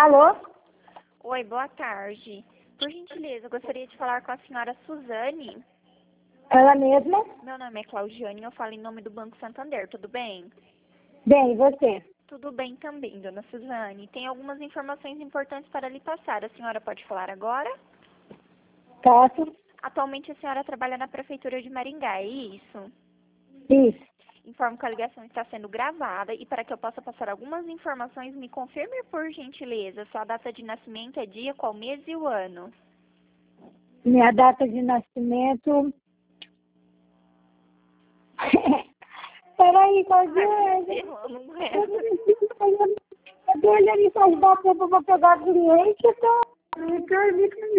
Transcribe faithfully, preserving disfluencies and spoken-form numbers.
Alô? Oi, boa tarde. Por gentileza, eu gostaria de falar com a senhora Suzane. Ela mesma? Meu nome é Claudiane e eu falo em nome do Banco Santander, tudo bem? Bem, e você? Tudo bem também, dona Suzane. Tem algumas informações importantes para lhe passar. A senhora pode falar agora? Posso? Atualmente a senhora trabalha na Prefeitura de Maringá, é isso? Isso. Informo que a ligação está sendo gravada e para que eu possa passar algumas informações, me confirme por gentileza. Sua data de nascimento é dia, qual mês e o ano? Minha data de nascimento... Peraí, Claudiane. Eu não aguento. Eu tô olhando essas datas, eu vou pegar cliente, eu tô...